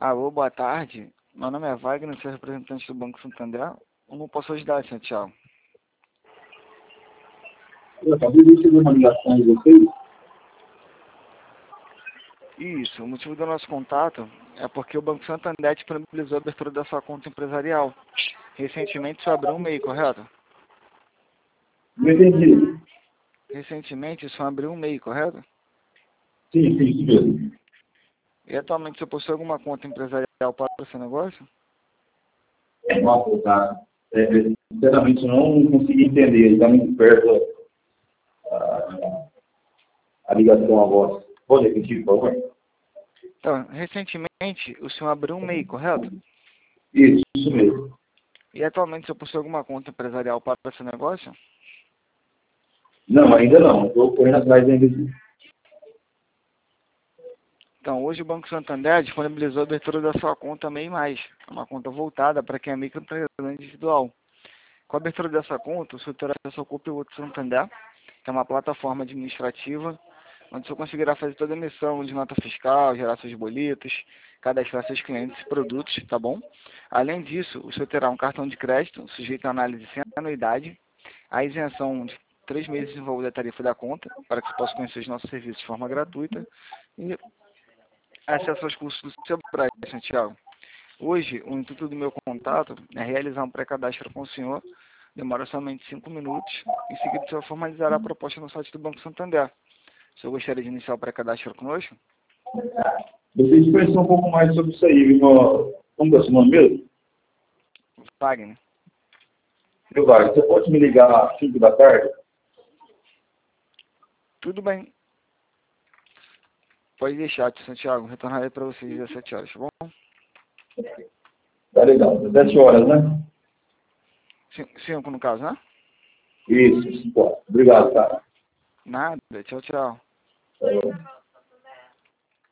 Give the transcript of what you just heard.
Alô, boa tarde. Meu nome é Wagner, sou representante do Banco Santander. Como posso ajudar, Santiago? Eu acabei de receber uma ligação de vocês. Isso, o motivo do nosso contato é porque o Banco Santander disponibilizou a abertura da sua conta empresarial. Recentemente isso abriu um MEI, correto? Não entendi. Recentemente isso abriu um MEI, correto? Sim, isso mesmo. E atualmente você possui alguma conta empresarial para o seu negócio? Nossa, tá. Sinceramente, eu não consegui entender. Está muito perto a ligação a voz. Pode repetir, por favor? Então, recentemente o senhor abriu um MEI, correto? Isso mesmo. E atualmente você possui alguma conta empresarial para o seu negócio? Não, ainda não. Estou correndo atrás ainda disso. Então, hoje o Banco Santander disponibilizou a abertura da sua conta MEI+, uma conta voltada para quem é microempreendedor individual. Com a abertura dessa conta, o senhor terá acesso ao Conteúdo Santander, que é uma plataforma administrativa, onde o senhor conseguirá fazer toda a emissão de nota fiscal, gerar seus boletos, cadastrar seus clientes e produtos, tá bom? Além disso, o senhor terá um cartão de crédito, sujeito à análise sem anuidade, a isenção de 3 meses de valor da tarifa da conta, para que você possa conhecer os nossos serviços de forma gratuita, e acesso aos cursos do Sebrae, Santiago. Hoje, o intuito do meu contato é realizar um pré-cadastro com o senhor, demora somente 5 minutos, em seguida o senhor formalizará a proposta no site do Banco Santander. O senhor gostaria de iniciar o pré-cadastro conosco? Você expressou um pouco mais sobre isso aí, viu? Como é o seu nome mesmo? Wagner. Meu Wagner, você pode me ligar às 5 da tarde? Tudo bem. Pode deixar, tio Santiago. Retornarei para vocês às 17 horas, tá bom? Tá legal. 17 horas, né? 5 no caso, né? Isso, 5 horas. Obrigado, cara. Nada. Tchau, tchau. Tá bom.